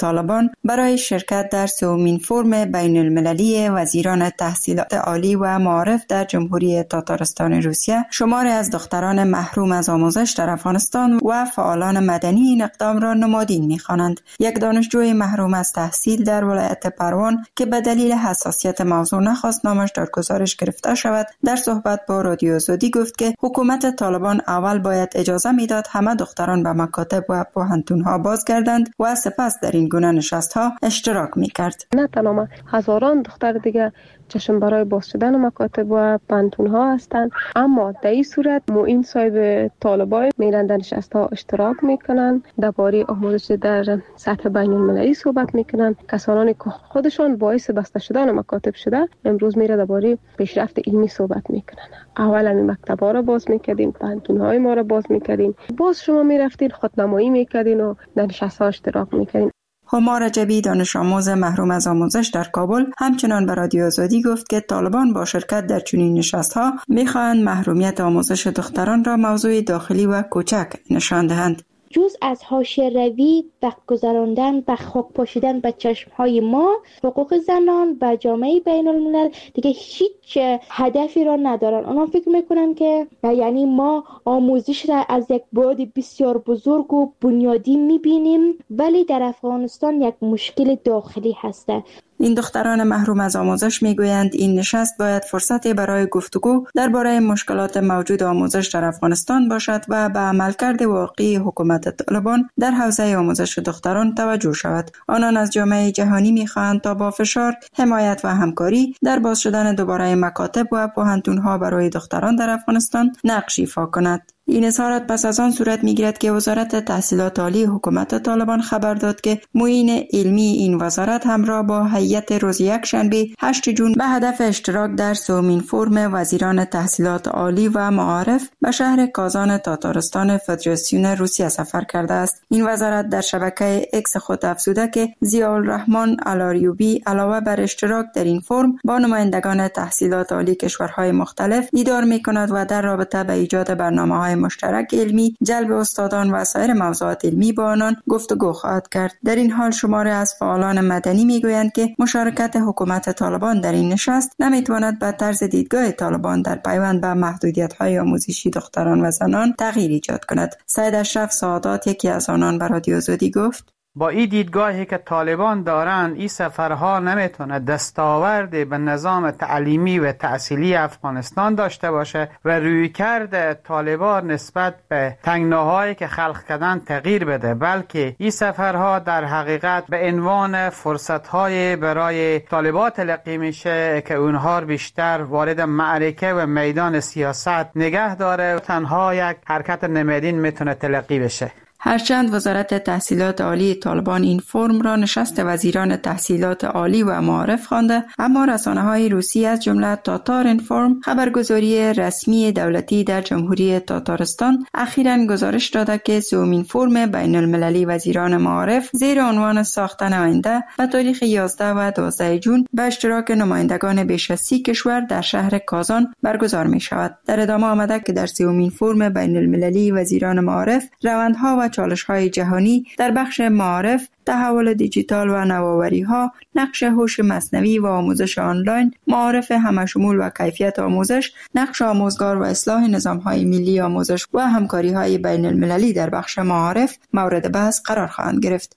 طالبان برای شرکت در سومین فرم بین المللی وزیران تحصیلات عالی و معارف در جمهوری تاتارستان روسیه شماری از دختران محروم از آموزش در افغانستان و فعالان مدنی این اقدام را نمادین می‌خوانند. یک دانشجوی محروم از تحصیل در ولایت پروان که به دلیل حساسیت موضوع نخواست نامش در گزارش گرفته شود، در صحبت با رادیو آزادی گفت که حکومت طالبان اول باید اجازه میداد همه دختران به مکاتب و پوهنتون‌ها بازگردند و سپس در این گونه نشست‌ها اشتراک می‌کرد. نه تنها هزاران دختر دیگه چشم برای باز شدن مکاتب و پوهنتون‌ها هستند، اما در این صورت معین صاحب طالبای میرن در نشست‌ها اشتراک میکنن، درباره آموزش در سطح بین‌المللی صحبت میکنن. کسانی که خودشان باعث بسته شدن مکاتب شده امروز میره درباره پیشرفت علمی صحبت میکنن. اول همین مکتب‌ها را باز میکردین، پوهنتون‌های ما را باز میکردین، باز شما میرفتین خودنمایی میکردین و در نشست‌ها اشتراک میکردین. هما رجبی دانش آموز محروم از آموزش در کابل همچنان به رادیو آزادی گفت که طالبان با شرکت در چنین نشست‌ها می‌خواهند محرومیت آموزش دختران را موضوع داخلی و کوچک نشان دهند. جز از حاشیه روی وقت گذراندن و خاک پاشیدن به چشمهای ما، حقوق زنان و جامعه بین الملل دیگه هیچ هدفی را ندارن. اونا فکر میکنن که یعنی ما آموزش را از یک بعد بسیار بزرگ و بنیادی میبینیم، ولی در افغانستان یک مشکل داخلی هسته. این دختران محروم از آموزش میگویند این نشست باید فرصتی برای گفتگو درباره مشکلات موجود آموزش در افغانستان باشد و به عملکرد واقعی حکومت طالبان در حوزه آموزش دختران توجه شود. آنان از جامعه جهانی میخواهند تا با فشار، حمایت و همکاری در باز شدن دوباره مکاتب و پوهنتون‌ها برای دختران در افغانستان نقش ایفا کند. این اظهارات پس از آن صورت میگیرد که وزارت تحصیلات عالی حکومت طالبان خبر داد که معین علمی این وزارت همراه با هیئت روز یکشنبه 8 جون به هدف اشتراک در سومین فرم وزیران تحصیلات عالی و معارف به شهر کازان تاتارستان فدراسیون روسیه سفر کرده است. این وزارت در شبکه اکس خود افزوده که ضیاءالرحمن الاریوبی علاوه بر اشتراک در این فرم با نمایندگان تحصیلات عالی کشورهای مختلف دیدار می‌کند و در رابطه به ایجاد برنامه‌های مشترک علمی، جلب استادان و سایر موضوعات علمی با آنان گفتگو خواهد کرد. در این حال شماری از فعالان مدنی میگویند که مشارکت حکومت طالبان در این نشست نمیتواند به طرز دیدگاه طالبان در پیوند به محدودیت‌های آموزشی دختران و زنان تغییر ایجاد کند. سید اشرف سعادات یکی از آنان به رادیو آزادی گفت: با این دیدگاهی که طالبان دارند این سفرها نمیتونه دستاوردی به نظام تعلیمی و تحصیلی افغانستان داشته باشه و رویکرد طالبان نسبت به تنگناهایی که خلق کردن تغییر بده، بلکه این سفرها در حقیقت به عنوان فرصتهای برای طالبان تلقی میشه که اونها بیشتر وارد معرکه و میدان سیاست نگه داره و تنها یک حرکت نمادین میتونه تلقی بشه. هرچند وزارت تحصیلات عالی طالبان این فرم را نشست وزیران تحصیلات عالی و معارف خوانده، اما رسانه‌های روسی از جمله تاتار اینفورم، خبرگزاری رسمی دولتی در جمهوری تاتارستان، اخیراً گزارش داده که سومین فرم بین المللی وزیران معارف زیر عنوان ساختن آینده به تاریخ 11 و 12 جون به اشتراک نمایندگان بیش از 30 کشور در شهر کازان برگزار می شود. در ادامه آمده که در سومین فرم بین المللی وزیران معارف روندها و چالش‌های جهانی در بخش معارف، تحول دیجیتال و نوآوری‌ها، نقش هوش مصنوعی و آموزش آنلاین، معارف همشمول و کیفیت آموزش، نقش آموزگار و اصلاح نظام‌های ملی آموزش و همکاری‌های بین المللی در بخش معارف مورد بحث قرار خواهند گرفت.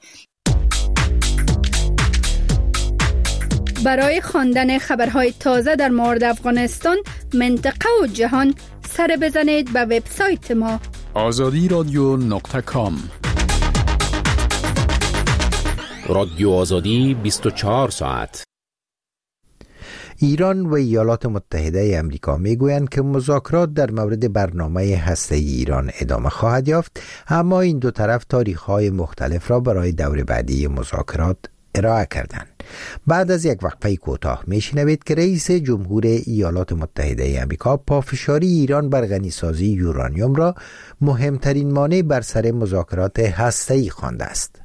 برای خواندن خبرهای تازه در مورد افغانستان، منطقه و جهان سر بزنید به وبسایت ما azadiradyo.com. رادیو آزادی 24 ساعت. ایران و ایالات متحده آمریکا میگویند که مذاکرات در مورد برنامه هسته‌ای ایران ادامه خواهد یافت، اما این دو طرف تاریخ‌های مختلف را برای دور بعدی مذاکرات ارائه کردند. بعد از یک وقفه کوتاه میشنوید که رئیس جمهور ایالات متحده آمریکا پافشاری ایران بر غنیسازی یورانیوم را مهمترین مانع بر سر مذاکرات هسته‌ای خوانده است.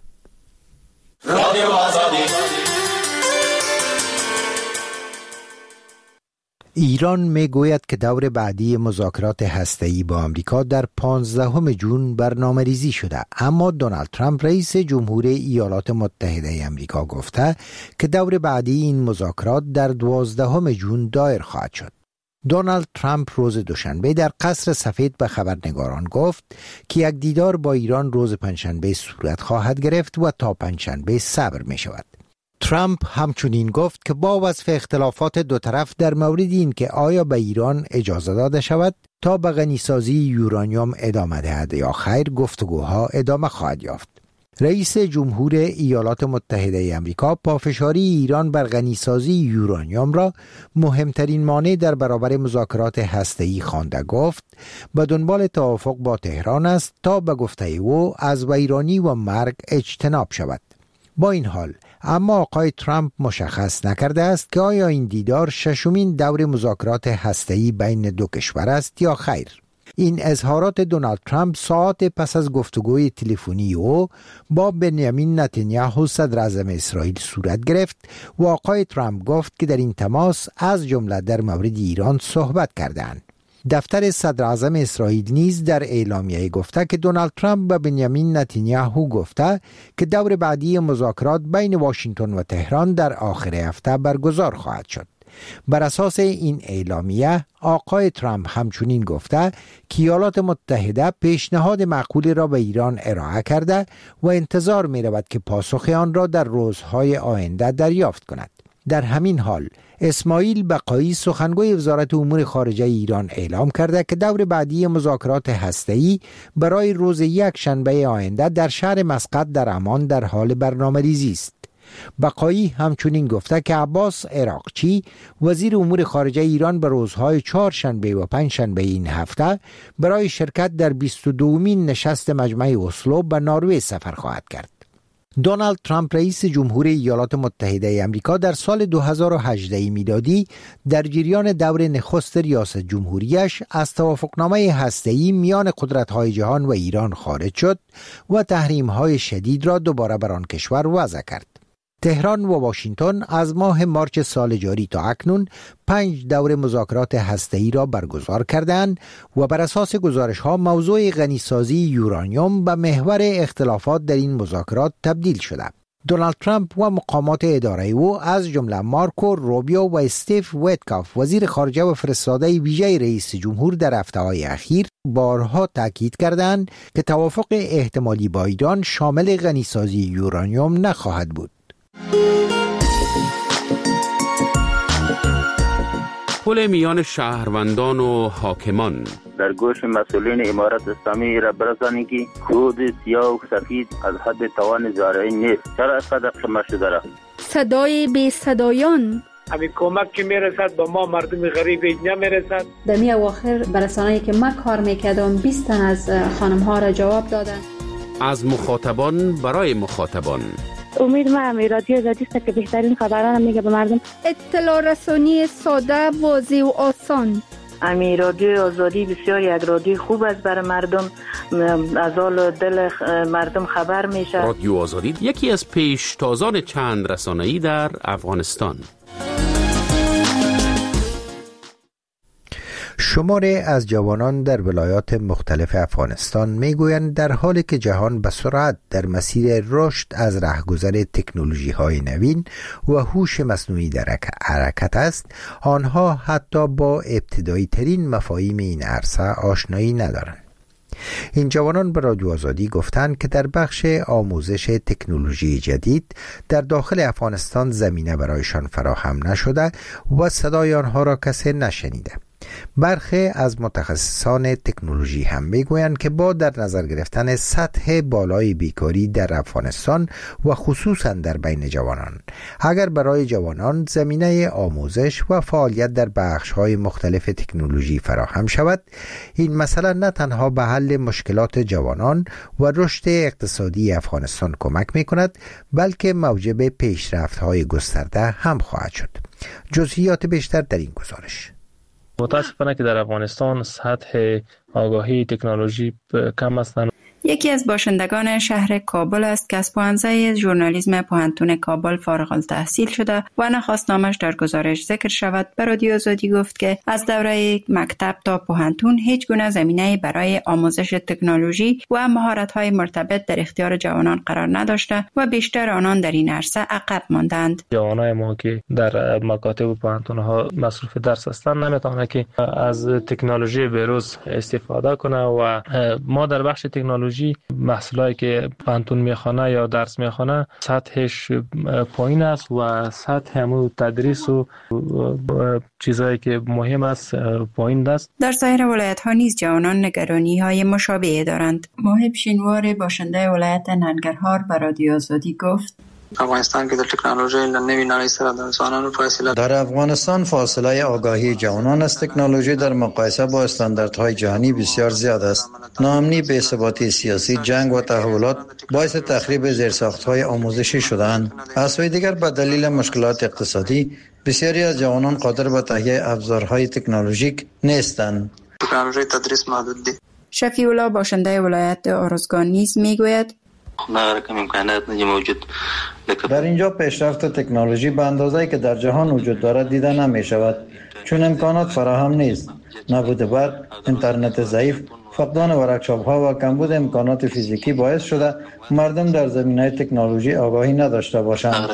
ایران میگوید که دور بعدی مذاکرات هسته‌ای با آمریکا در 15 جون برنامه‌ریزی شده، اما دونالد ترامپ رئیس جمهوری ایالات متحده آمریکا گفته که دور بعدی این مذاکرات در 12 جون دایر خواهد شد. دونالد ترامپ روز دوشنبه در قصر سفید به خبرنگاران گفت که یک دیدار با ایران روز پنجشنبه صورت خواهد گرفت و تا پنجشنبه صبر می شود. ترامپ همچنین گفت که با وصف اختلافات دو طرف در مورد این که آیا به ایران اجازه داده شود تا به غنیسازی یورانیوم ادامه دهد یا خیر، گفتگوها ادامه خواهد یافت. رئیس جمهور ایالات متحده آمریکا پافشاری ایران بر غنیسازی یورانیوم را مهمترین مانع در برابر مذاکرات هسته‌ای خوانده. گفت به دنبال توافق با تهران است تا به گفته او از ویرانی و مرگ اجتناب شود. با این حال اما آقای ترامپ مشخص نکرده است که آیا این دیدار ششمین دور مذاکرات هسته‌ای بین دو کشور است یا خیر. این اظهارات دونالد ترامپ ساعات پس از گفتگوی تلفنی او با بنیامین نتانیاهو صدر اعظم اسرائیل صورت گرفت و آقای ترامپ گفت که در این تماس از جمله در مورد ایران صحبت کردند. دفتر صدر اعظم اسرائیل نیز در اعلامیه گفته که دونالد ترامپ به بنیامین نتانیاهو گفته که دور بعدی مذاکرات بین واشنگتن و تهران در آخر هفته برگزار خواهد شد. بر اساس این اعلامیه آقای ترامپ همچنین گفته که ایالات متحده پیشنهاد معقولی را به ایران ارائه کرده و انتظار می رود که پاسخ آن را در روزهای آینده دریافت کند. در همین حال اسماعیل بقایی سخنگوی وزارت امور خارجه ایران اعلام کرده که دور بعدی مذاکرات هسته‌ای برای روز یک شنبه آینده در شهر مسقط در عمان در حال برنامه‌ریزی است. بقایی همچنین گفته که عباس عراقچی وزیر امور خارجه ایران به روزهای چهارشنبه و پنجشنبه این هفته برای شرکت در 22مین نشست مجمع اسلو به نروژ سفر خواهد کرد. دونالد ترامپ رئیس جمهوری ایالات متحده آمریکا در سال 2018 میلادی در جریان دور نخست ریاست جمهوریش از توافقنامه هسته‌ای میان قدرت‌های جهان و ایران خارج شد و تحریم‌های شدید را دوباره بر آن کشور وضع کرد. تهران و واشنگتن از ماه مارچ سال جاری تا اکنون 5 دور مذاکرات هسته‌ای را برگزار کردند و بر اساس گزارش‌ها موضوع غنیسازی یورانیوم به محور اختلافات در این مذاکرات تبدیل شده. دونالد ترامپ و مقامات اداره او از جمله مارکو روبیو و استیف ویتکاف وزیر خارجه و فرستاده ویژه رئیس جمهور در هفته‌های اخیر بارها تاکید کردند که توافق احتمالی با ایران شامل غنیسازی یورانیوم نخواهد بود. پل میان شهروندان و حاکمان در گوش مسئولین امارت اسلامی را برسانید که کود سیاه و سفید از حد توان زارعین نیست. چرا اسقدر شما شده را؟ صدای بی صدایان همین کمک که میرسد با ما مردم غریب نمیرسد. در می اواخر برسانه‌ای که من کار میکردم 20 تن از خانم ها را جواب دادن. از مخاطبان برای مخاطبان. امید ما رادیو آزادی است که بهترین خبران میگه به مردم. اطلاع رسانی ساده، واضح و آسان. رادیو آزادی بسیار یک رادیو خوب است برای مردم، از حال دل مردم خبر میشه. رادیو آزادی یکی از پیشتازان چند رسانه‌ای در افغانستان. شماری از جوانان در ولایات مختلف افغانستان میگویند در حالی که جهان به سرعت در مسیر رشد از رهگذر تکنولوژی‌های نوین و هوش مصنوعی در حرکت است، آنها حتی با ابتدایی ترین مفاهیم این عرصه آشنایی ندارند. این جوانان به رادیو آزادی گفتند که در بخش آموزش تکنولوژی جدید در داخل افغانستان زمینه برایشان فراهم نشده و صدای آنها را کسی نشنیده. برخی از متخصصان تکنولوژی هم میگویند که با در نظر گرفتن سطح بالای بیکاری در افغانستان و خصوصا در بین جوانان، اگر برای جوانان زمینه آموزش و فعالیت در بخش‌های مختلف تکنولوژی فراهم شود، این مسئله نه تنها به حل مشکلات جوانان و رشد اقتصادی افغانستان کمک می‌کند، بلکه موجب پیشرفت‌های گسترده هم خواهد شد. جزئیات بیشتر در این گزارش. متاسفانه که در افغانستان سطح آگاهی تکنولوژی کم است. یکی از باشندگان شهر کابل است که از پوهنځی ژورنالیسم پوهنتون کابل فارغ التحصیل شده و نخواست نامش در گزارش ذکر شود. به رادیو آزادی گفت که از دوره مکتب تا پوهنتون هیچ گونه زمینه برای آموزش تکنولوژی و مهارت‌های مرتبط در اختیار جوانان قرار نداشته و بیشتر آنان در این عرصه عقب ماندند. جوانای ما که در مکاتب و پوهنتون‌ها مصروف درس هستند نمیتونه که از تکنولوژی بروز استفاده کنه و ما در بخش تکنولوژی محصولی که پوهنتون میخوانه یا درس میخوانه سطحش پایین است و سطح همون تدریس و چیزایی که مهم است پایین است. در سایر ولایت‌ها نیز جوانان نگرانی‌های مشابه دارند. موهب شینوار باشنده ولایت ننگرهار به رادیو آزادی گفت: افغانستان که در تکنولوژی نوی نړۍ سره د ځوانانو فاصله در افغانستان فاصله آگاهی جوانان از تکنولوژی در مقایسه با استانداردهای جهانی بسیار زیاد است. ناامنی، بی‌ثباتی سیاسی، جنگ و تحولات باعث تخریب زیرساخت‌های آموزشی شده‌اند. از سوی دیگر به دلیل مشکلات اقتصادی بسیاری از جوانان قادر به تهیه ابزارهای تکنولوژیک نیستند. تکنولوژی تدریس محدود دی. شفیع الله باشنده ولایت ارزگان نیز میگوید: در اینجا پیشرفت تکنولوژی به اندازه‌ای که در جهان وجود دارد دیده نمی شود، چون امکانات فراهم نیست. نبود برق، اینترنت ضعیف، فقدان ورکشاپ‌ها و کمبود امکانات فیزیکی باعث شده مردم در زمینه تکنولوژی آگاهی نداشته باشند.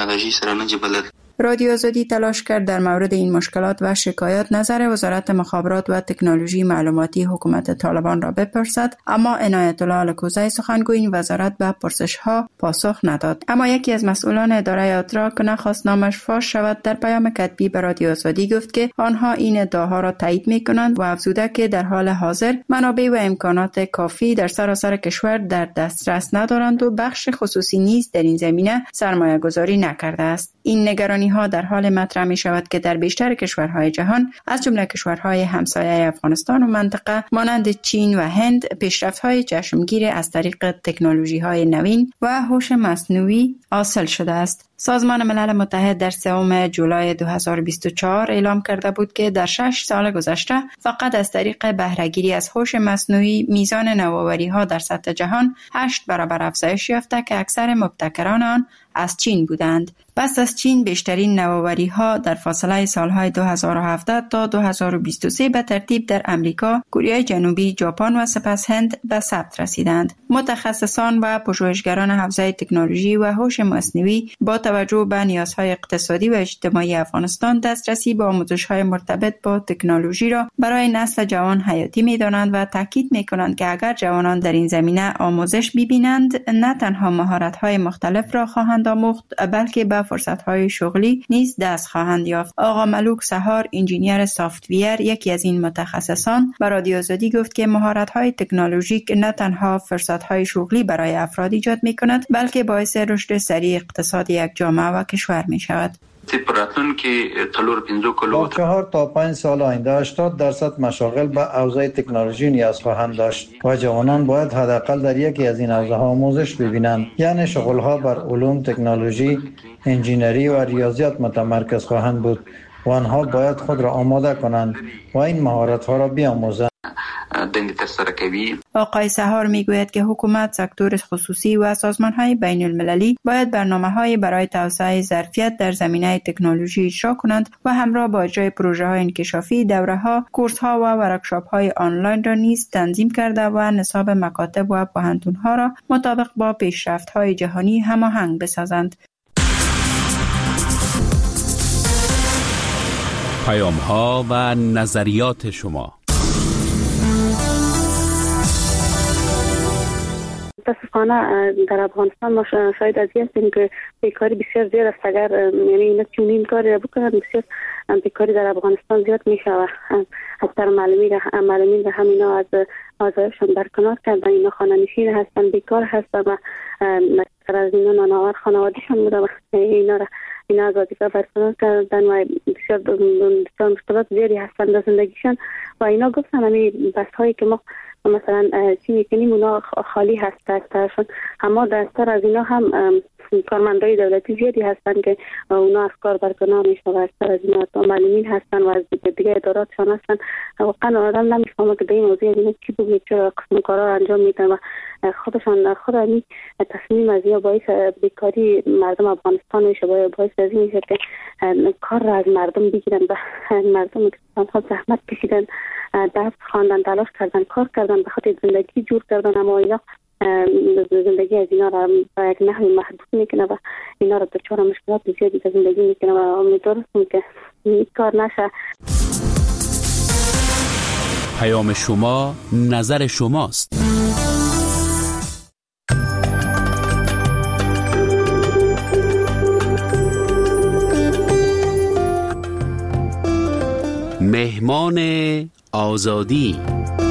رادیو آزادی تلاش کرد در مورد این مشکلات و شکایات نظر وزارت مخابرات و تکنولوژی معلوماتی حکومت طالبان را بپرسد، اما عنایت الله الکوزی سخنگوی این وزارت به پرسش‌ها پاسخ نداد. اما یکی از مسئولان اداره اترا که نخواست نامش فاش شود در پیام کتبی به رادیو آزادی گفت که آنها این ادعاها را تایید می‌کنند و افزوده که در حال حاضر منابع و امکانات کافی در سراسر کشور در دسترس ندارند و بخش خصوصی نیز در این زمینه سرمایه‌گذاری نکرده است. این نگرانی ها در حال مطرح می شود که در بیشتر کشورهای جهان از جمله کشورهای همسایه افغانستان و منطقه مانند چین و هند پیشرفت‌های چشمگیر از طریق تکنولوژی‌های نوین و هوش مصنوعی حاصل شده است. سازمان ملل متحد در 3 جولای 2024 اعلام کرده بود که در 6 سال گذشته فقط از طریق بهره‌گیری از هوش مصنوعی میزان نوآوری‌ها در سطح جهان 8 برابر افزایش یافته که اکثر مبتکران آن از چین بودند. پس از چین بیشترین نوآوری‌ها در فاصله سالهای 2017 تا 2023 به ترتیب در امریکا، کره جنوبی، ژاپن و سپس هند به ثبت رسیدند. متخصصان و پژوهشگران حوزه تکنولوژی و هوش مصنوعی با توجه به نیازهای اقتصادی و اجتماعی افغانستان دسترسی به آموزش‌های مرتبط با تکنولوژی را برای نسل جوان حیاتی می‌دانند و تاکید می‌کنند که اگر جوانان در این زمینه آموزش ببینند، نه تنها مهارت‌های مختلف را خواهند آموخت، بلکه به فرصت‌های شغلی نیز دست خواهند یافت. آقا ملوک سهار، انجینیر سافت‌ویر، یکی از این متخصصان، به رادیو آزادی گفت که مهارت‌های تکنولوژیک نه تنها فرصت‌های شغلی برای افراد ایجاد می‌کند، بلکه باعث رشد سریع اقتصاد یک جامعه و کشور می‌شود. با 4 تا 5 سال آینده 80% مشاغل به حوزه تکنولوژی نیاز خواهند داشت و جوانان باید حداقل در یکی از این حوزه‌ها آموزش ببینند، یعنی شغل‌ها بر علوم، تکنولوژی، انجینری و ریاضیات متمرکز خواهند بود و آنها باید خود را آماده کنند و این مهارت‌ها را بیاموزند. آقای سهار میگوید که حکومت، سکتور خصوصی و سازمان‌های بین المللی باید برنامه‌های برای توسعه ظرفیت در زمینه تکنولوژی اجرا کنند و همراه با اجرای پروژه‌های انکشافی، دوره‌ها، کورس‌ها و ورکشاپ‌های آنلاین را نیز تنظیم کرده و نصاب مکاتب و پوهنتون‌ها را مطابق با پیشرفت‌های جهانی هماهنگ بسازند. پیام‌ها و نظریات شما. متاسفانه در افغانستان ما شاید از این هستیم که بیکاری بسیار زیاد است. اگر یعنی اینا چون این کاری را بکنند بسیار بیکاری در افغانستان زیاد می شود. اکثر معلمین در همینا از آزایشان برکنار کردن، اینا خانه‌نشین هستن، بیکار هستن و از اینا نانآور خانواده‌شان بوده و اینا از وظیفه برکنار کردن و بسیار مشکلات زیادی هستن در زندگیشان و اینا گفتن همین بحث هایی که ما مثلا چی میکنیم اونا خالی هست دستشون. اما دستر از اینا هم کارمندای دولتی زیادی هستن که اونا از کار برکنار میشن و از از اینا معلمین هستن و از دیگه اداراتشان هستن. واقعا آدم نمیفهمه که به این موضوع اینا چی بود، چه قسم کارا انجام میدن و خود این تصمیم از یا باعث بیکاری مردم افغانستان میشه، باعث از این میشه که کار را از مردم بگیرن و مردم که زحمت کشیدن، درس خواندن، تلاش کردن، کار کردن، به خاطر زندگی جور کردن، اما اینا زندگی از اینا را به یک نحوی محدود میکنه و اینا را دچار مشکلات زیادی در زندگی میکنه و امیدوارم که این کار نشه. پیام شما نظر شماست. مهمان آزادی.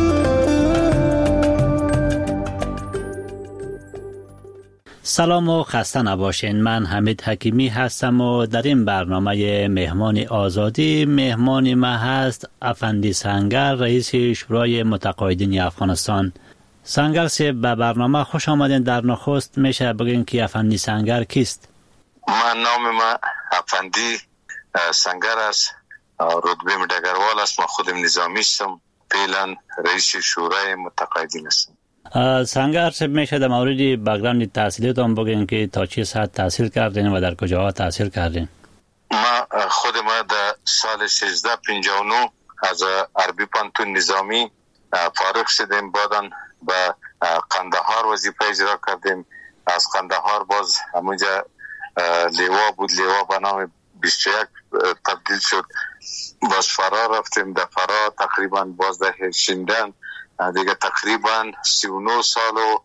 سلام و خسته نباشین. من حمید حکیمی هستم و در این برنامه مهمان آزادی مهمان ما هست افندی سنگر، رئیس شورای متقاعدین افغانستان. سنگر سی به برنامه خوش آمدین. در نخست میشه بگین که افندی سنگر کیست؟ نام ما افندی سنگر است، رتبه ډګروال است. ما خودم نظامی هستم، فعلا رئیس شورای متقاعدین هستم. سنگر صاحب میشه در مورد بک‌گراند تحصیلیتون بگین که تا چه ساعت تحصیل کردین و در کجاها تحصیل کردین؟ خود ما در سال 1359 از عربی پانتون نظامی فارغ شدیم، بعداً به قندهار وظیفه اجرا کردیم. از قندهار باز همونجا لیوا بود، لیوا به نام 21 تبدیل شد. باز فرار رفتیم، در فرار تقریبا باز در شیندن دیگه تقریبا 39 سال و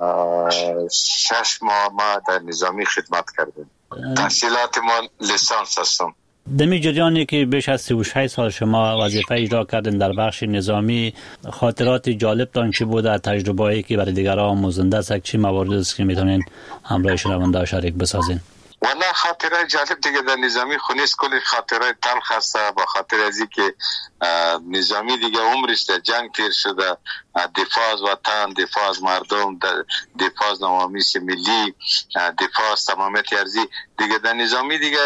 6 ماه ما در نظامی خدمت کردیم. تحصیلات ما لیسانس هستم. دمی جریانی که بیش از 36 سال شما وظیفه اجرا کردین در بخش نظامی، خاطرات جالب تان چی بوده؟ تجربه‌ای که برای دیگران آموزنده است، چی موارد است که میتونین همراه شنونده شریک بسازین؟ والله خاطره جالب دیگه در نظامی خونیست، کلی خاطره تلخ هسته. با خاطر از این که نظامی دیگه عمرش در جنگ تیر شده، دفاع از وطن، دفاع از مردم، دفاع از نوامیس ملی، دفاع از تمامیت ارضی دیگه در نظامی دیگه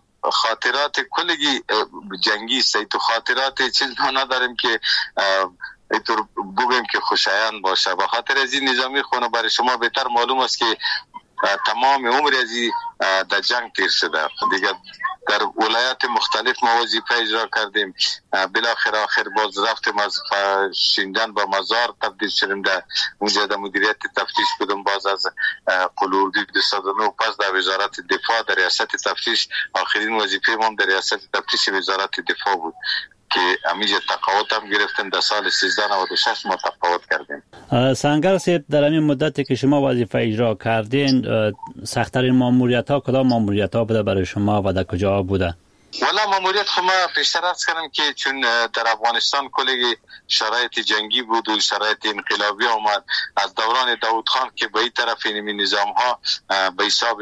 خاطرات کلگی جنگی است. تو خاطرات چیز ما نداریم که اینطور بگیم که خوشایند باشه. با خاطر از این نظامی خونه برای شما بهتر معلوم است که تمام عمر ازی در جنگ تیر شده. دیگه در ولایات مختلف ما وظیفه اجرا کردیم. بالاخره آخر باز رفتیم از شیندن به مزار تبدیل شدیم. در اونجا در مدیریت تفتیش بودم. باز از قلوردی 209 پس در وزارت دفاع در ریاست تفتیش. آخرین وظیفه ما در ریاست تفتیش وزارت دفاع بود که همیشه تقاعد هم گرفتیم. در سال 1396 ما تقاعد کردیم. سنگر صاحب، در همین مدتی که شما وظیفه اجرا کردین، سخت‌ترین ماموریت‌ها کدام ماموریت‌ها بوده برای شما و در کجا بوده؟ والا ماموریت خو ما پیشتر عرض کردم که چون در افغانستان کلی شرایط جنگی بود و شرایط انقلابی آمد از دوران داود خان که به این طرف این نظام ها به حساب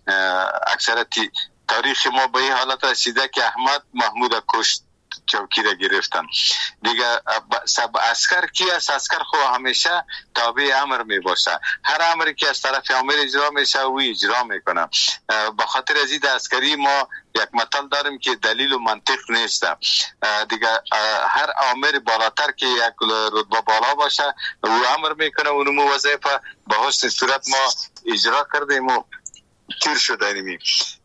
اکثریت تاریخ ما به این حالت رسیده که احمد محمود کشت چوکی را گرفتن دیگه. سب عسکر کی است؟ عسکر خو همیشه تابع امر می باشه. هر امری که از طرف امر اجرا میشه او اجرا میکنه. به خاطر از این عسکری ما یک متل داریم که دلیل و منطق نیست دیگه. هر امر بالاتر که یک رتبه بالا باشه او امر میکنه و اونمو وظیفه به حسن صورت ما اجرا کردیم و تیر شدیم.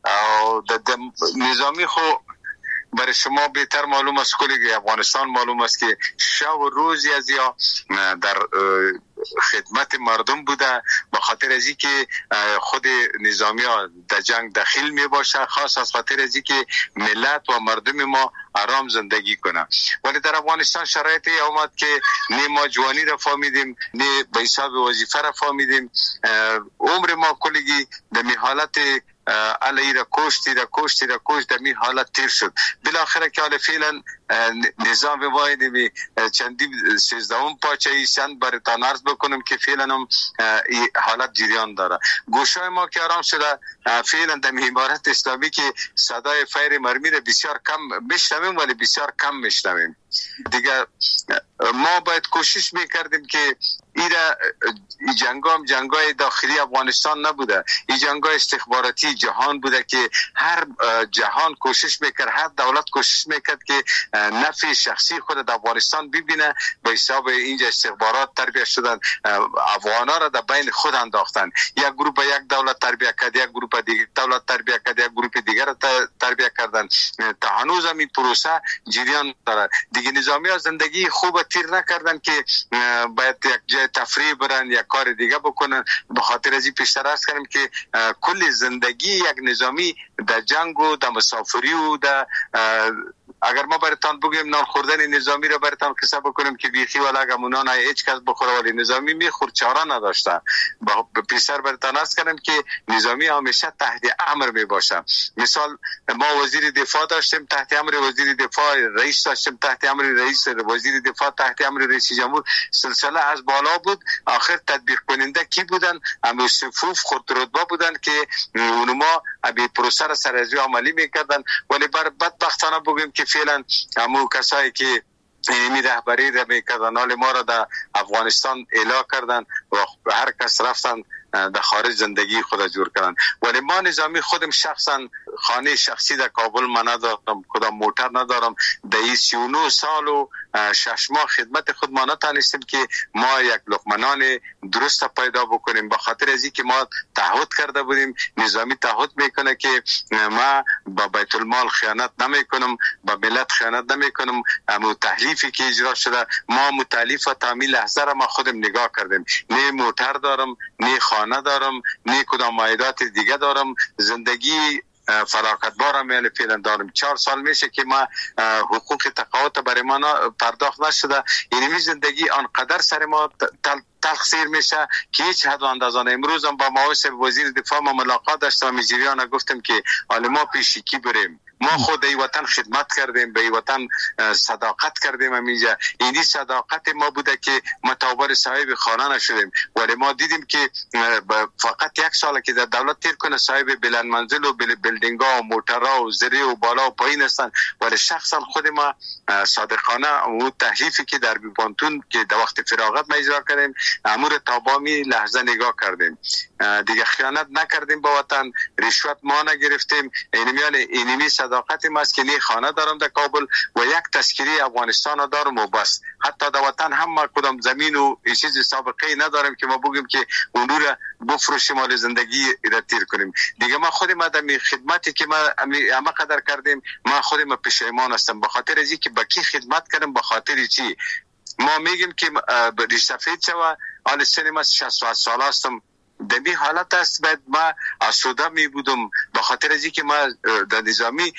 نظامی خو برای شما بهتر معلوم است، کلی افغانستان معلوم است که شب و روزی از یا در خدمت مردم بوده. به خاطر از اینکه خود نظامی ها در جنگ داخل می باشه، خاص از خاطر از اینکه ملت و مردم ما آرام زندگی کنه. ولی در افغانستان شرایطی آمد که نه ما جوانی را فهمیدیم نه به حساب وظیفه را فهمیدیم. عمر ما کلگی در حالت علی را کشت می حالت تیر شد. بالاخره که حال فعلا نظام واحد می چندی 13 پاچه ایشان برتان عرض بکنم که فعلا هم حالت جریان داره. گوشای ما که آرام شده، فعلا در امارت اسلامی که صدای فیر مرمی را بسیار کم میشنویم، ولی بسیار کم میشنویم. دیگه ما باید کوشش میکردیم که این جنگای داخلی افغانستان نبوده، این جنگای استخباراتی جهان بوده که هر جهان کوشش میکرد، هر دولت کوشش میکرد که نفع شخصی خود در افغانستان ببینه. به حساب اینجا استخبارات تربیت شدن، افغانا را در بین خود انداختن. یک گروه یک دولت تربیت کرد، یک گروه دیگر دولت تربیت کرد، یک گروه دیگر تربیت کردن. تا هنوز هم این پروسه جریان داره. دیگه نظامی ها زندگی خوب تیر نکردن که باید یک جای تفریح برن یا کار دیگه بکنن. به خاطر از این پیشتر عرض کردم که کل زندگی یک نظامی در جنگ و در مسافری و در اگر ما براتان بگیم نان خوردن نظامی را براتان قصه بکنیم که بیخی ولا گمونان هیچ کس بخوره، ولی نظامی میخورد، چاره نداشته. پیشتر براتان عرض کردم که نظامی همیشه تحت امر می باشه. مثال ما وزیر دفاع داشتیم تحت امر وزیر دفاع، رئیس داشتیم تحت امر رئیس، وزیر دفاع تحت امر رئیس جمهور. سلسله از بالا بود. آخر تطبیق کننده کی بودن؟ همون صفوف خود رتبه بودن که اونما ابی پروسه را سرازی عملی میکردن. ولی بدبختانه بگیم که فعلا همون کسایی که این رهبری را میکردن حال ما را در افغانستان اعلا کردن و هر کس رفتن در خارج زندگی خود جور کردن. ولی ما نظامی خودم شخصا خانه شخصی در کابل من ندارم، کدام موتر ندارم. در این 39 سال و 6 ماه خدمت خود ما نتانستیم که ما یک لقمنان درست پیدا بکنیم. به خاطر از اینکه ما تعهد کرده بودیم، نظامی تعهد میکنه که ما با بیت المال خیانت نمیکنم، با ملت خیانت نمیکنم. اما تحلیفی که اجرا شده، ما متعلیف و تعمیل لحظه را ما خودم نگاه کردیم. نه موتر دارم، نه خانه دارم، نه کدام مایدات دیگه دارم. زندگی فراغتبار میل فعلا دارم. 4 سال میشه که ما حقوق تقاعد برای ما پرداخت نشده. یعنی زندگی آنقدر سر ما تلخ میشه که هیچ حد و اندازه نه. امروز هم با معاوض وزیر دفاع ما ملاقات داشتم، میجریان گفتم که حالا ما پیشکی بریم. ما خود ای وطن خدمت کردیم، به ای وطن صداقت کردیم. همینجا اینی صداقت ما بوده که متوبر صاحب خانه نشدیم. ولی ما دیدیم که فقط 1 سال که در دولت تیر کنه صاحب بلند منزل و بلدینگ ها و موترها و زری و بالا و پایین هستن. ولی شخصا خود ما صادقانه و تحلیفی که در بیپانتون که در وقت فراغت ما اجرا کردیم، امور تابامی لحظه نگاه کردیم. دیگه خیانت نکردیم با وطن، رشوت ما نگرفتیم. اینمی صداقت ما است که نه خانه دارم در کابل و یک تذکره افغانستان دارم و بس. حتی در وطن هم ما کدام زمین و چیز سابقه نداریم که ما بگیم که اون رو بفروشیم مال زندگی را تیر کنیم. دیگه ما خود ما در خدمتی که ما همه قدر کردیم، ما خود ما پشیمان هستم به خاطر از اینکه با کی خدمت کردم، به خاطر چی. ما میگیم که ریش سفید شوه، حال سن ما 60 سال هستم. در این حالت است باید ما آسوده می بودم به خاطر از اینکه ما در نظامی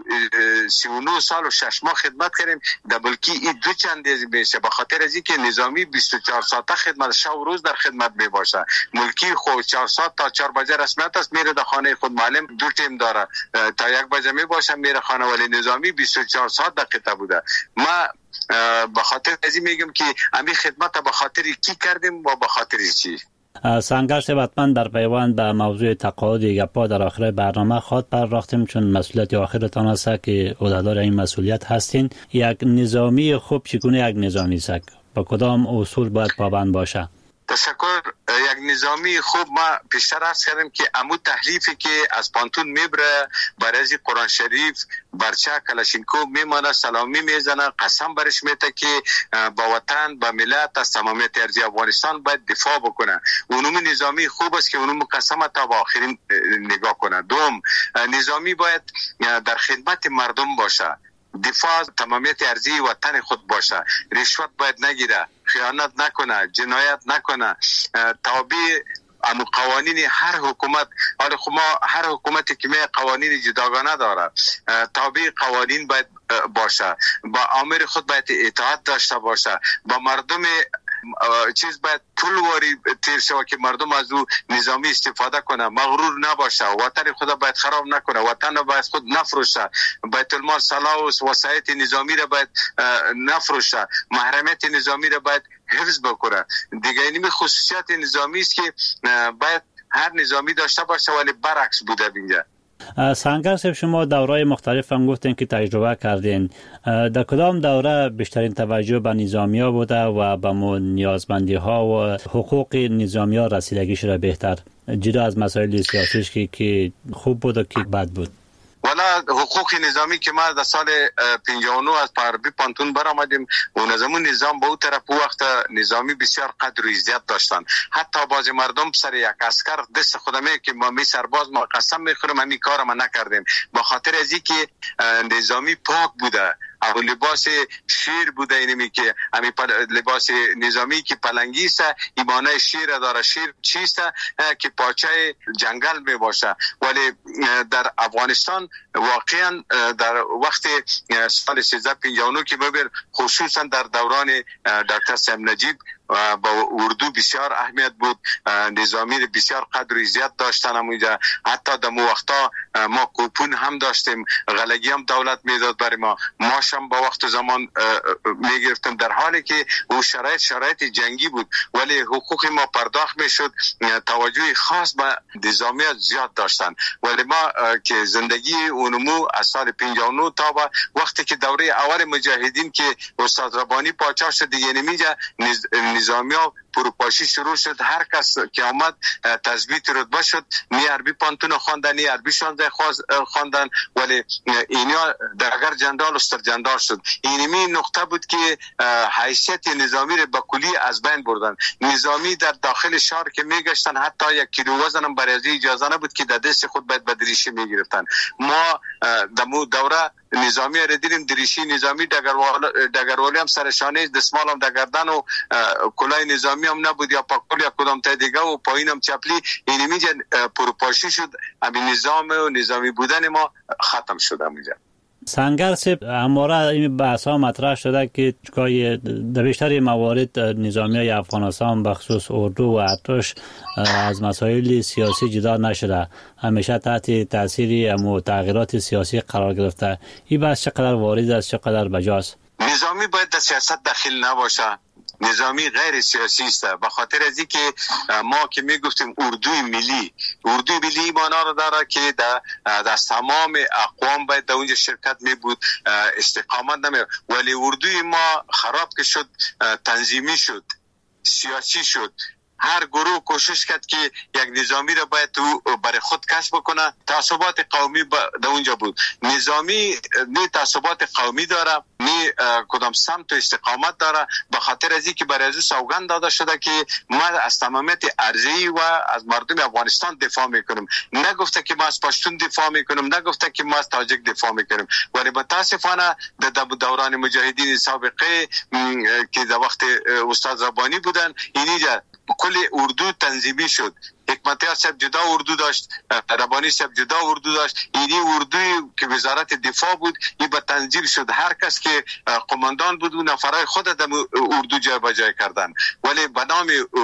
39 سال و 6 ماه خدمت کردیم. در بلکی این 2 چندی میشه به خاطر از اینکه نظامی 24 ساعته خدمت، شب و روز در خدمت می باشه. ملکی خود 4 ساعت تا 4 بجه رسمیت است، میره در خانه خود. معلم 2 تیم داره، تا 1 بجه می باشه میره خانه. ولی نظامی 24 ساعت در قطعه بوده. ما به خاطر از این میگم که همین خدمت به خاطر کی کردیم و به خاطر چی. سنگر صاحب، حتما در پیوند به موضوع تقاعد گپا در آخر برنامه خود پرداختیم، چون مسئولیت آخرتان است که عهدهدار این مسئولیت هستین. یک نظامی خوب چگونه یک نظامی است؟ با کدام اصول باید پابند باشه؟ تشکر. یک نظامی خوب ما پیشتر عرض کردیم که امو تحلیفی که از پانتون میبره برای قرآن شریف برچه کلاشینکوف میمانه، سلامی میزنه، قسم برش میته که با وطن با ملت از تمامیت ارضی افغانستان باید دفاع بکنه. اونم نظامی خوب است که اونم قسم تا با آخرین نگاه کنه. دوم، نظامی باید در خدمت مردم باشه، دفاع تمامیت ارضی وطن خود باشه، رشوت باید نگیره، خیانت نکنه، جنایت نکنه، تابع اما قوانین هر حکومت. حالا خب ما هر حکومتی که می قوانین جداگانه داره، تابع قوانین باید باشه، با آمر خود باید اطاعت داشته باشه، با مردم چیز باید پولواری تیر شود که مردم از او نظامی استفاده کنه، مغرور نباشه، وطن خود باید خراب نکنه، وطن را باید خود نفروشه، بیت المال صلاح و وسایت نظامی را باید نفروشه، محرمیت نظامی را باید حفظ بکنه. دیگه اینمی خصوصیت نظامی است که باید هر نظامی داشته باشه، ولی برعکس بوده بینجا. سنگر صاحب، شما دورهای مختلف هم گفتین که تجربه کردین. در کدام دوره بیشترین توجه به نظامی ها بوده و به نیازمندی ها و حقوق نظامی ها رسیدگیش را بهتر، جدا از مسائل سیاسیش که خوب بود و که بد بود؟ والا حقوق نظامی که ما در سال 59 از پاربی پانتون برآمدیم و نظام به اون طرف وقت نظامی بسیار قدر و عزت داشتن. حتی بعضی مردم سر یک عسکر دست خودمه که ما می سرباز ما قسم میخوریم همین کار ما نکردیم، به خاطر از اینکه نظامی پاک بوده. او لباس شیر بوده، اینمی که همین لباس نظامی که پلنگی است، ایمانه شیر داره. شیر چیست؟ که پاچه جنگل می باشه. ولی در افغانستان واقعا در وقت سال 1359 که ببر، خصوصا در دوران دکتر سیم نجیب با اردو بسیار اهمیت بود، نظامی بسیار قدر و عزت داشتن. همونجا حتی در وقتا ما کوپون هم داشتیم، غلگی هم دولت میداد برای ما، ماش هم با وقت زمان میگرفتیم، در حالی که او شرایط جنگی بود ولی حقوق ما پرداخت میشد. توجه خاص به نظامیات زیاد داشتن. ولی ما که زندگی اونمو از سال 59 تا به وقتی که دوره اول مجاهدین که استاد ربانی پاچا شد، دیگه نمیجا نظامی ها پروپاشی شروع شد. هر کس که آمد تثبیت رتبه شد، نی عربی پانتون خواندن، نی عربی 16 خواندن، ولی اینا درگر جندال و سرجندال شد. اینمی نقطه بود که حیثیت نظامی رو به کلی از بین بردن. نظامی در داخل شهر که میگشتن حتی 1 کیلو وزن هم برای اجازه نبود که در دست خود باید بدریشی میگرفتن. ما دمو دوره نظامی را دیدیم، دریشی نظامی، دگروالی هم سرشانه، دستمال هم دگردن و کلاه نظامی هم نبود، یا پاکول یا کدام تا دیگه و پایین هم چپلی. اینمی پروپاشی شد. همین نظام و نظامی بودن ما ختم شد همینجا. سنگر صاحب، همواره این بحث ها مطرح شده که در بیشتر موارد نظامی های افغانستان بخصوص اردو و ارتش از مسائل سیاسی جدا نشده، همیشه تحت تاثیر تغییرات سیاسی قرار گرفته. این بحث چقدر وارد است، چقدر بجاست؟ نظامی باید در سیاست داخل نباشه. نظامی غیر سیاسی است، به خاطر از اینکه ما که میگفتیم اردوی ملی معنا رو داره که در تمام اقوام باید در اونجا شرکت می بود، استقامت نمی. ولی اردوی ما خراب که شد، تنظیمی شد، سیاسی شد. هر گروه کوشش کرد که یک نظامی را باید برای خود کسب بکنه. تعصبات قومی در اونجا بود. نظامی نه تعصبات قومی داره، نه کدام سمت و استقامت داره، به خاطر از اینکه برای از سوگند داده شده که ما از تمامیت ارضی و از مردم افغانستان دفاع میکنیم. نگفته که ما از پشتون دفاع میکنیم، نگفته که ما از تاجک دفاع میکنیم. ولی متاسفانه در دوران مجاهدین سابقه که در وقت استاد ربانی بودن، اینجا کل اردو تنظیمی شد. حکمتیار صاحب جدا اردو داشت، ربانی صاحب جدا اردو داشت. اینی اردوی که وزارت دفاع بود، این به تنظیم شد. هر کس که قماندان بود، اون نفرای خود در اردو جای بجای کردن. ولی به نام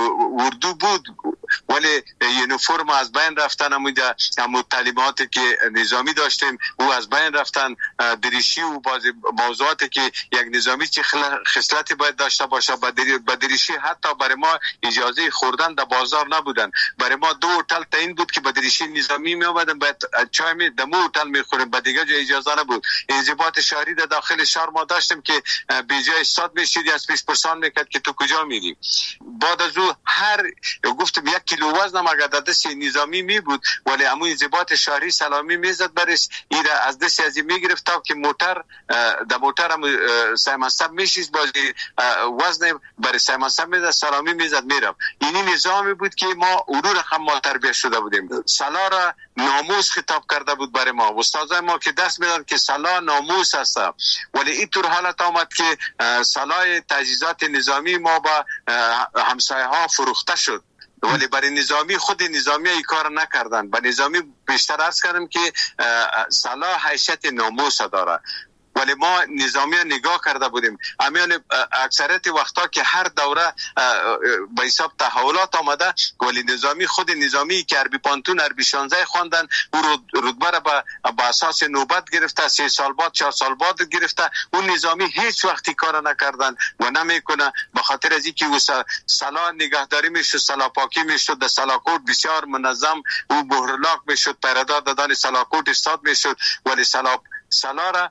اردو بود، ولی یونیفرم از بین رفتن. همون تعلیماتی که نظامی داشتیم او از بین رفتن. دریشی و بعضی موضوعاتی که یک نظامی چه خصلتی باید داشته باشه، با دریشی حتی برای ما اجازه خوردن در بازار نبودن. برای ما 2 هتل تعیین بود که با دریشی نظامی می آمدن، باید چای می دمو هتل می خوریم، با دیگه جای اجازه نبود. انضباط شهری در داخل شهر ما داشتیم که به جای استاد میشید از پیش پرسان میکرد که تو کجا میری. بعد از او هر گفتم 1 کیلو وزن هم اگر در دست نظامی می بود، ولی همون انضباط شهری سلامی میزد برش، این از دست از این میگرفت تا که موتر در موتر هم سیمنسب میشید، بازی وزن برای سیمنسب میزد، سلامی میزد میرم. اینی نظامی بود که ما رقم ما تربیت شده بودیم. سلا را ناموس خطاب کرده بود برای ما. استادای ما که درس میدن که سلا ناموس است. ولی اینطور حالت آمد که سلای تجهیزات نظامی ما با همسایه ها فروخته شد. ولی برای نظامی خود نظامی ای کار نکردن. با نظامی بیشتر عرض کردم که سلا حیثیت ناموس داره. ولی ما نظامی نگاه کرده بودیم. امیان اکثریت وقتا که هر دوره به حساب تحولات آمده، ولی نظامی خود نظامی که عربی پانتون عربی 16 خواندن او رتبه را به اساس نوبت گرفته، 3 سال بعد 4 سال بعد گرفته. اون نظامی هیچ وقتی کار نکردن و نمیکنه، به خاطر از اینکه او سلا نگهداری میشد، سلا پاکی میشد، در سلاکوت بسیار منظم او بهرلاک میشد، پیردار دادن سلاکوت استاد میشد. ولی سلا را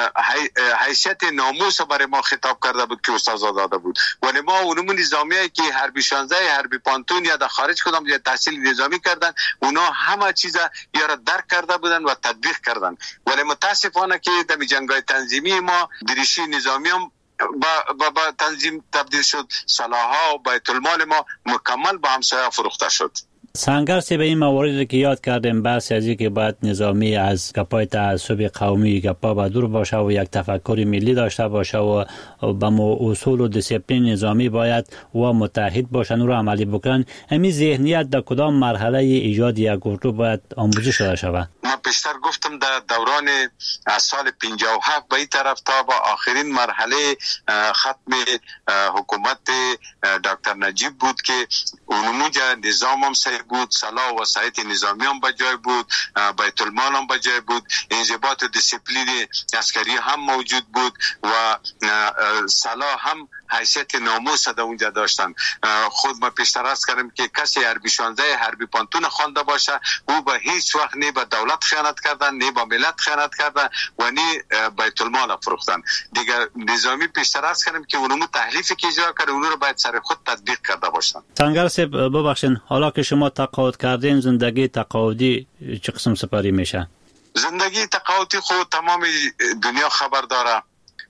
حیثیت ناموس برای ما خطاب کرده بود که استاد داده بود. ولی ما اونمون نظامیایی که حربی 16 حربی پانتون یا در خارج کدام یا تحصیل نظامی کردن، اونا همه چیزا یا را درک کرده بودن و تطبیق کردن. ولی متاسفانه که در جنگ‌های تنظیمی ما دریشی نظامی هم با تنظیم تبدیل شد، سلاح‌ها و بیت المال ما مکمل به همسایه فروخته شد. سنگر به این مواردی که یاد کردیم، بحث از اینکه باید نظامی از گپای تعصب قومی گپا با دور باشه و یک تفکر ملی داشته باشه و به اصول و دیسیپلین نظامی باید و متحد باشن و رو عملی بکنن. همین ذهنیت در کدام مرحله ایجاد یک گروه باید آموزش شده شود؟ ما پیشتر گفتم در دوران از سال 57 به این طرف تا با آخرین مرحله ختم حکومت دکتر نجیب بود که اونمونجا نظام هم صحیح بود، سلاح و وسایط نظامی هم بجای بود، بیت المال هم بجای بود، انضباط و دیسیپلین عسکری هم موجود بود و سلاح هم حیثیت ناموس در اونجا داشتن. خود ما پیشتر عرض کردم که کسی حربی 16 حربی پانتون خوانده باشه، او به هیچ وقت نه به دولت خیانت کردن، نه به ملت خیانت کردن و نه بیت المال فروختن. دیگه نظامی پیشتر عرض کردم که اونمو تحریفی که اجرا کرده اونو رو باید سر خود تطبیق کرده باشن. سنگر صاحب ببخشید، حالا که شما تقاعد کردین، زندگی تقاعدی چه قسم سپری میشه؟ زندگی تقاعدی خود تمام دنیا خبر داره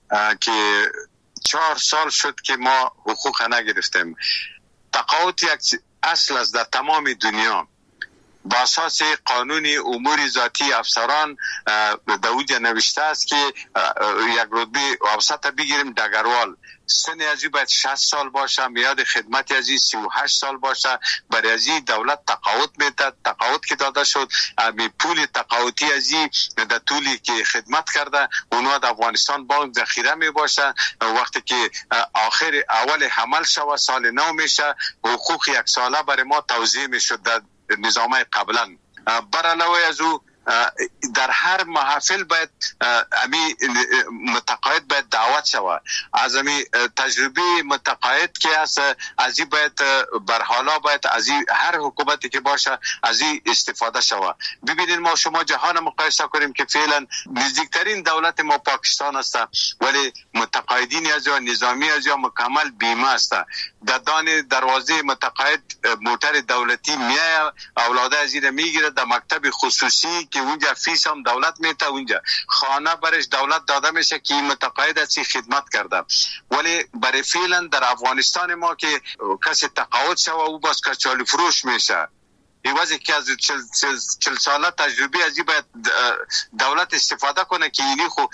که 4 سال شد که ما حقوق نگرفتیم. تقاعد یک اصل است در تمام دنیا. با اساس قانون امور ذاتی افسران در اونجا نوشته است که یک رتبه اوسط بگیریم دگروال، سن ازی باید 60 سال باشه، میاد خدمت ازی 38 سال باشه. برای ازی دولت تقاعد میده. تقاعد که داده شد، پول تقاعدی ازی در طولی که خدمت کرده اونها در افغانستان بانک ذخیره می باشه. وقتی که آخر اول حمل شوه سال 9 میشه، حقوق 1 ساله برای ما توزیع میشد در نظامه قبلا. بر علاوه از او در هر محافل باید امی متقاعد باید دعوت شود. از امی تجربه متقاعد که است از این باید بر حالا باید از هر حکومتی که باشه از این استفاده شود. ببینید ما شما جهان مقایسه کنیم که فعلا نزدیکترین دولت ما پاکستان است، ولی متقاعدین از یا نظامی از یا مکمل بیمه است. در دان دروازه متقاعد موتر دولتی میای، اولاده از این میگیره در مکتب خصوصی که اونجا فیس هم دولت میته، اونجا خانه برش دولت داده میشه که متقاعد از خدمت کرده. ولی برای فعلا در افغانستان ما که کسی تقاعد شوه او باز کچالی فروش میشه. ایوازی که از 40 ساله تجربه ازی باید دولت استفاده کنه که اینی خو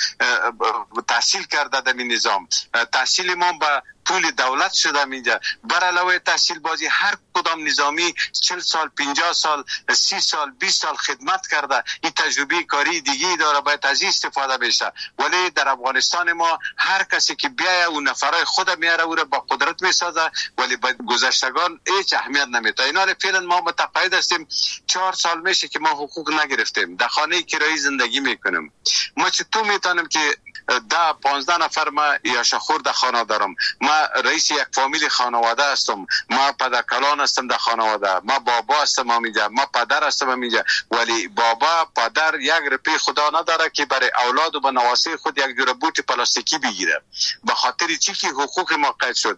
تحصیل کرده در این نظام. تحصیل ما با پول دولت شده اینجا. بر علاوه تحصیل بازی هر کدام نظامی 40 سال 50 سال 30 سال 20 سال خدمت کرده، این تجربه کاری دیگه داره، باید از این استفاده بشه. ولی در افغانستان ما هر کسی که بیایه اون نفرای خود میاره او را با قدرت میسازه، ولی با گذشتگان هیچ اهمیت نمیده. اینا فعلا ما متقاعد هستیم. 4 سال میشه که ما حقوق نگرفتیم، در خانه کرایی زندگی میکنیم. ما چطور میتونیم که 10-15 نفر ما یاشخور در خانه دارم، ما رئیس یک فامیل خانواده هستم، ما پدرکلان هستم در خانواده، ما بابا هستم اینجا، ما پدر هستم اینجا، ولی بابا پدر یک روپیه خدا نداره که برای اولاد و به نواسه خود یک جور بوت پلاستیکی بگیره. به خاطر چی که حقوق ما قید شد.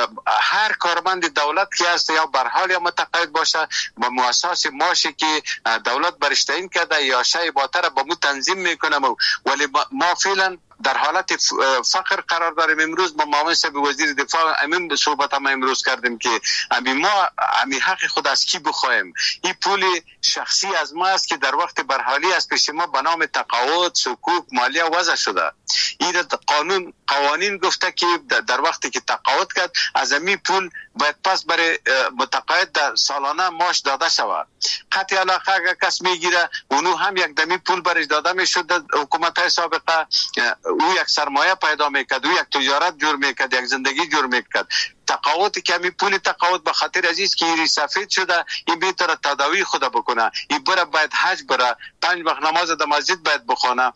هر کارمند دولت که هست یا بر حال یا متقاعد باشه با مؤسسه ماشه که دولت برش تعیین کرده یا شای باتر با مو تنظیم میکنه. ولی ما فعلا در حالت فقر قرار داریم. امروز با معاون صاحب وزیر دفاع امین صحبت ما امروز کردیم که ما حق خود از کی بخوایم؟ این پول شخصی از ما است که در وقت برحالی از پیش ما به نام تقاعد، صکوک، مالیه وضع شده. این قوانین گفته که در وقتی که تقاعد کرد از این پول باید پس برای متقاعد در سالانه ماش داده شود. قطع علاقه اگر کس میگیره اونو هم یک دمی پول برش داده میشد. حکومت های سابقه او یک سرمایه پیدا میکرد، او یک تجارت جور میکرد، یک زندگی جور میکرد. تقاوت که می پول تقاوت به خاطر عزیز که این سفید شده، این بیتر تداوی خود بکنه، این بره باید حج بره، 5 وقت نماز در مسجد باید بخونه،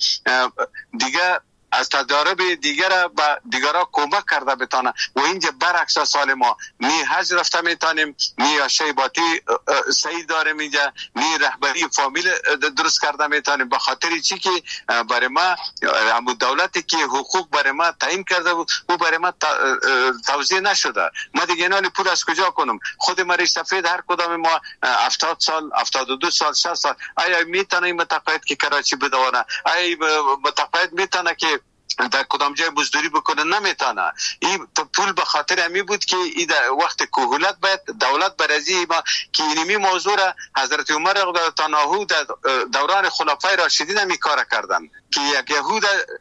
دیگه از تجارب دیگر به دیگرها کمک کرده بتانه. و اینجا برعکس سال ما نی حج رفته میتونیم، نی شیباتی صحیح داریم، اینجا نی رهبری فامیل درست کرده میتونیم. به خاطر چی که برای ما همون دولتی که حقوق برای ما تعیین کرده بود او برای ما توزیع نشده. ما دیگه اینالی پول از کجا کنم؟ خود مری سفید هر کدام ما 70 سال 72 سال 60 سال آیا میتونه این متقاعد که کراچی بدونه؟ آیا متقاعد میتونه که در کدام جای مزدوری بکنه؟ نمیتونه. این پول به خاطر امی بود که این وقت کهولت باید دولت برازی ما که اینمی موضوع را حضرت عمر رضی الله عنه در دوران خلفای راشدین می کار کردن که یک یهود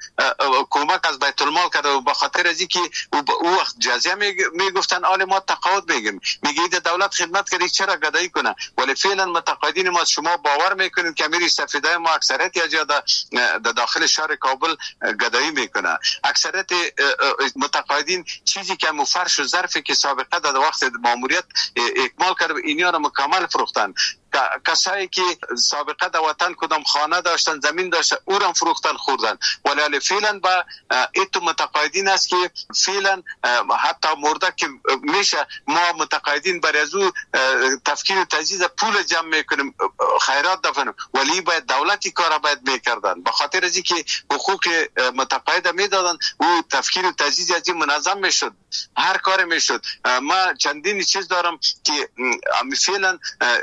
کمک از بیت المال کرده و به خاطر ازی که او وقت جزیه میگفتن آل ما تقاعد میگیم، میگه دولت خدمت کردی چرا گدایی کنه؟ ولی فعلا متقاعدین ما شما باور میکنید که امیر سفیدای ما اکثریت یا در داخل شهر کابل گدایی میکنه. اکثریت متقاعدین چیزی که فرش و ظرفی که سابقه در وقت ماموریت اکمال کرد اینا رو مکمل فروختن. کسایی که سابقه در وطن کدام خانه داشتن زمین داشتن او را فروختن خوردن. ولی فعلا با ایتو متقاعدین است که فعلا حتی مرده که میشه ما متقاعدین برای از او تفکیر و تجهیز پول جمع میکنیم خیرات دفنیم، ولی باید دولتی کارا باید میکردن. به خاطر از اینکه حقوق متقاعد میدادن او تفکیر و تجهیز از این منظم میشد، هر کار میشد. ما چندین چیز دارم که فعلا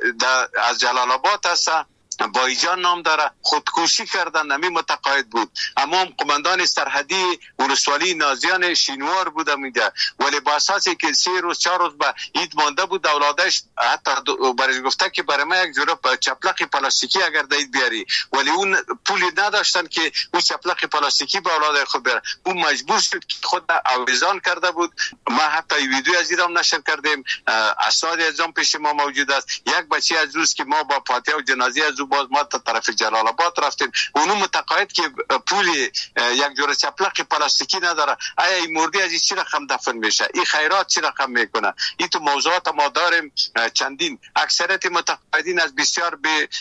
از جلال آباد هست بایجان نام داره، خودکشی کردن، نمی متقاعد بود. اما قماندان سرحدی ولسوالی نازیان شینوار بوده میده، ولی با اساسی که 3 روز 4 روز به عید مانده بود اولادش حتی برای گفته که برای ما یک جوره چپلق پلاستیکی اگر دید بیاری، ولی اون پولی نداشتن که اون چپلق پلاستیکی به اولاد خود بره. اون مجبور شد که خود آویزان کرده بود. ما حتی ویدیو از ایران نشر کردیم، اسناد از اون پیش ما موجود است. یک بچه از روز که ما با فاتحه و جنازه از باز ما تا طرف جلال آباد رفتیم، اونو متقاعد که پولی یک جور چپلق پلاستیکی نداره، آیا این مردی از چی رقم دفن میشه؟ این خیرات چی رقم میکنه؟ این تو موضوعات ما داریم چندین. اکثریت متقاعدین از بسیار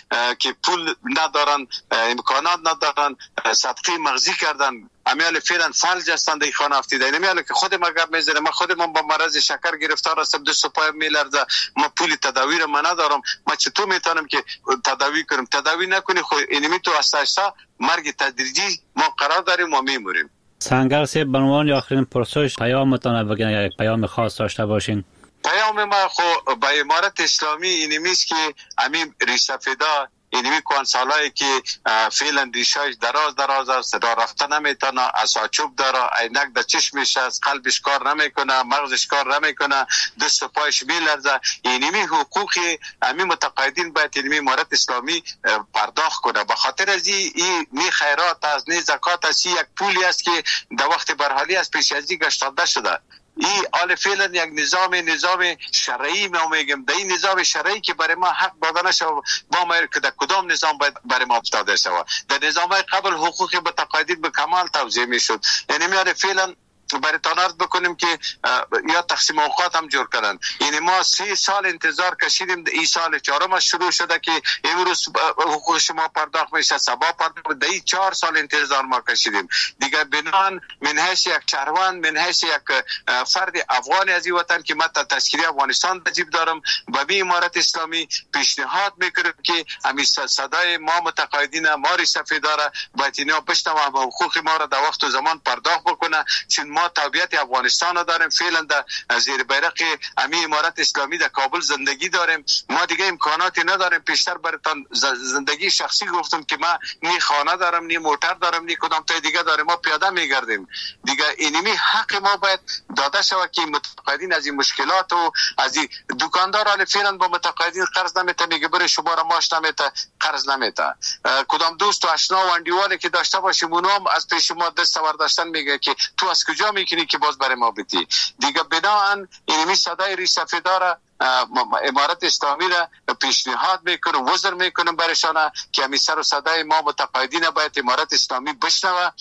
که پول ندارن، امکانات ندارن، صدقه مغزی کردن، امیال فعلا فلج هستند. این خانه افتیده اینمیال که خود ما گپ میزنه، ما خودمون با مرض شکر گرفتار هستم، دست و پایم میلرزه، ما پول تداوی رو من ندارم، ما چطور میتونم که تداوی کنم؟ تداوی نکنی خود اینمی تو اساسا مرگ تدریجی ما قرار داریم و میموریم. سنگر صاحب، به عنوان آخرین پرسش پیامتان بگین، یک پیام خاص داشته باشین. پیام ما خو با امارت اسلامی اینمیست که امین ریسفیدا اینمی کانسالایی که فعلا ریشایش دراز است، صدا رفته نمیتونه، اساچوب داره، عینک در چشمش است، قلبش کار نمیکنه، مغزش کار نمیکنه، دست و پایش میلرزه. اینمی حقوقی همین متقاعدین باید اینمی امارت اسلامی پرداخت کنه. به خاطر از این نی خیرات است، نی زکات است، یک پولی است که در وقت برحالی از پیش ازی گشتاده شده. این آل فعلا یک نظام شرعی ما میگم، در این نظام شرعی که برای ما حق داده نشه، با ما که در کدام نظام باید برای ما افتاده شود؟ در نظام قبل حقوق متقاعدین به کمال توزیع میشد. یعنی میاره فعلا برای تانارد بکنیم که یا تقسیم اوقات هم جور کردن. یعنی ما 3 سال انتظار کشیدیم، این سال 4م شروع شده که امروز حقوق شما پرداخت میشه، سبا پرداخت، در 4 سال انتظار ما کشیدیم. دیگه بنان من حیث یک شهروند، من حیث یک فرد افغانی از این وطن که من تا تشکیل افغانستان وجیب دارم، با بی امارت اسلامی پیشنهاد میکنم که همین صدای ما متقاعدین ما ریسفیداره باید اینا بشنوه و حقوق ما را در وقت و زمان پرداخت بکنه، چون ما تابعیت افغانستان را داریم. فعلا در زیر بیرق امی امارت اسلامی در کابل زندگی داریم. ما دیگه امکاناتی نداریم. پیشتر براتون زندگی شخصی گفتم که ما نی خانه دارم، نی موتر دارم، نی کدام تا دیگه داریم، ما پیاده میگردیم. دیگه اینمی حق ما باید داده شود که متقاعدین از این مشکلات و از این دکاندار فعلا با متقاعدین قرض نمیته، میگه بره شما را ماش نمیته، قرض نمیته. کدام دوست و آشنا و اندیواله که داشته باشیم اونم از پیش ما دست برداشتن میگه که تو از کجا میکنی که باز برای ما بدی. دیگه بناهن اینمی صدای ریسفیدار امارت اسلامی را پیشنهاد میکنم، وزر میکنم برشانه که همی سر و صدای ما متقاعدین باید امارت اسلامی بشنوه.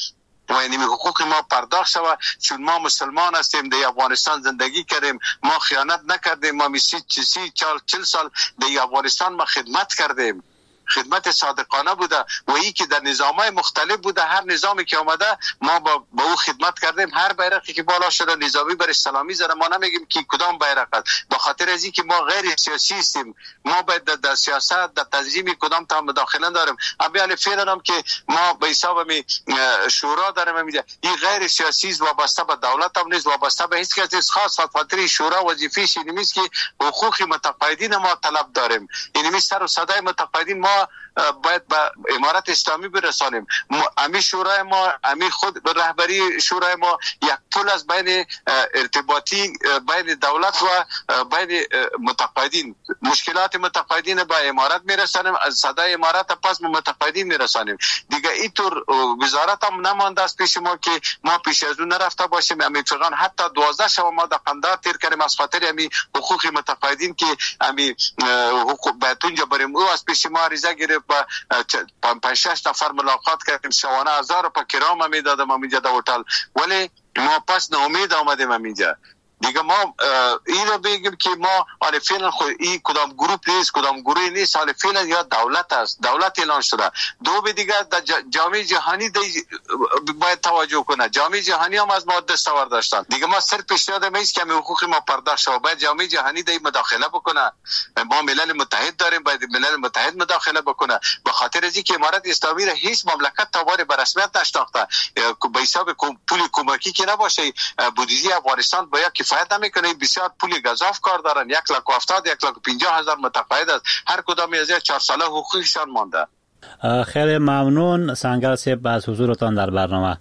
و این حقوق ما پرداخت شود، چون ما مسلمان هستیم، در افغانستان زندگی کردیم، ما خیانت نکردیم، ما 40 سال در افغانستان ما خدمت کردیم، خدمت صادقانه بوده و ای که در نظامای مختلف بوده، هر نظامی که آمده ما با او خدمت کردیم، هر بیرقی که بالا شده نظامی بر اسلامی زده، ما نمیگیم که کدام بیرق است، به خاطر از اینکه ما غیر سیاسی هستیم، ما باید در سیاست در تنظیم کدام تا مداخله داریم. اما فعلا هم که ما به حساب می شورا داریم، میگه این غیر سیاسی است، وابسته به دولت هم نیست، وابسته به هیچ کس نیست، خاص خاطر شورا وظیفه‌ش این است که حقوق متقاعدین ما طلب داریم، یعنی سر و صدای متقاعدین ما باید به امارت اسلامی برسانیم. امی شورای ما، امی خود رهبری شورای ما یک پل از بین ارتباطی بین دولت و بین متقاعدین، مشکلات متقاعدین به امارت میرسانیم، از صدای امارت پس به متقاعدین میرسانیم. دیگه اینطور وزارت هم نمانده است پیش ما که ما پیش از اون نرفته باشیم. امی فقط حتی 12 شب ما در قندار تیر کردیم از خاطر امی حقوق متقاعدین که امی حقوق باید اونجا بریم. او از پیش ما عریضه گرفت، با 5-6 نفر ملاقات کردیم، شوانه 1000 روپیه کرایه میدادم اینجا در هتل، ولی ما پس ناامید آمدیم اینجا. دیگه ما این رو بگیم که ما حالا فعلا خود این کدام گروپ نیست، کدام گروهی نیست، حالا فعلا یا دولت است، دولت اعلان شده. دو به دیگه در جامعه جهانی باید توجه کنه، جامعه جهانی هم از ما دستاورد داشتن. دیگه ما صرف پیشنهاد میست که حقوق ما پرداخت شه، باید جامعه جهانی در مداخله بکنه. ما ملل متحد داریم، باید ملل متحد مداخله بکنه، به خاطر از اینکه امارت اسلامی را هیچ مملکت تابار به رسمیت نشناخته، به حساب پول کمکی که نباشه بودجه افغانستان باید کفایت نمیکنه. بسیار پول گزاف کار دارن، 1,70,000 1,50,000 متقاعد است، هر کدام از 4 ساله حقوقشان مانده. خیلی ممنون سنگر صاحب از حضورتان در برنامه.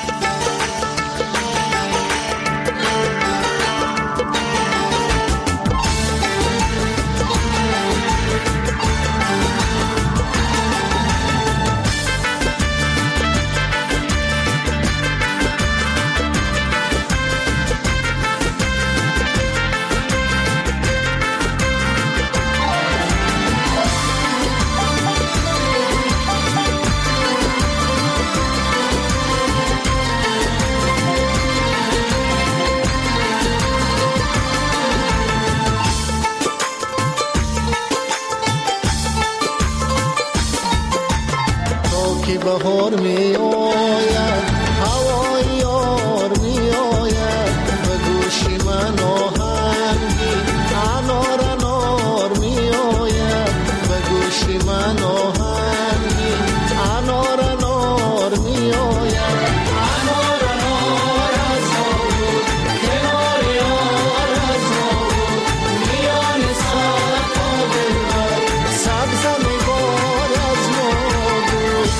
بهار می آید، هوای یار می آید، به گوشی من آهنگی انار انار می آید، به گوشی من آهنگی انار انار می آید، انار انار از ما بود، کنار یار از ما بود، میان صفا دلبر سبز نگار از ما بود.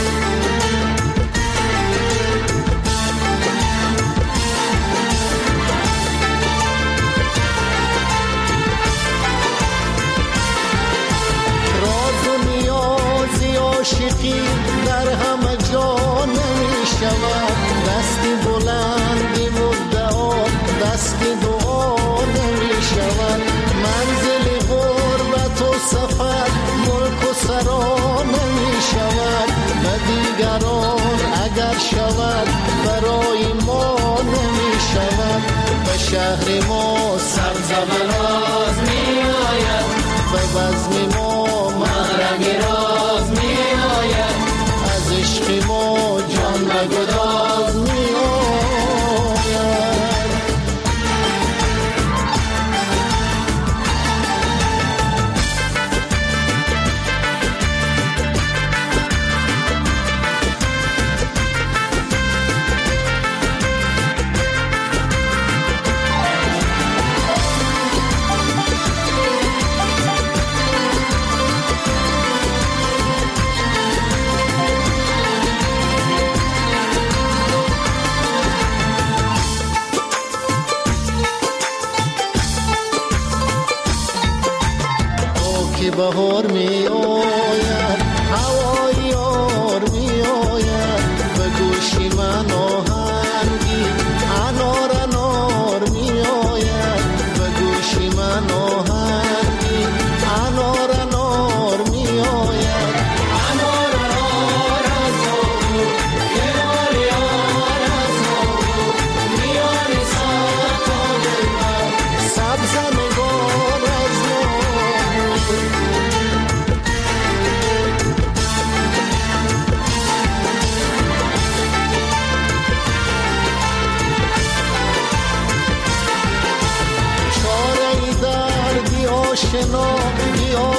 عاشقی در همه جا نمی شود، دستی بلندی مدعا دستی دعا نمی شود، منزل غربت و سفر ملک و سرا نمی شود، به دیگران اگر شود برای ما نمی شود، به شهر ما سرزبراز می آید، به بزم ما محرم راز می آید، از عشق ما جان و گداز می آید. بهار می آید، هوای یار می آید، به گوشی من آهنگی انار انار می آید، به گوشی من آهنگی انار انار می آید، انار انار از ما بود، کنار یار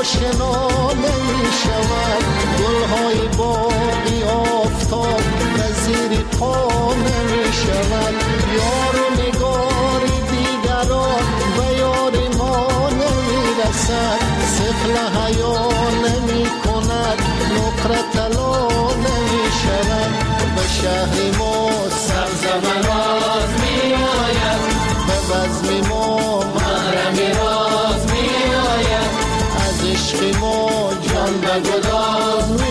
آشنا نمی شود. گلهای باقی آفتاب و زیر پا نمی شود. یار و نگار دیگران و یار ما نمی رسد. سفل حیا نمی کند، نقره طلا نمی شود. به شهر ما سبزم راز می آید، به بزم ما محرم راز می آید. از عشق ما جان به گداز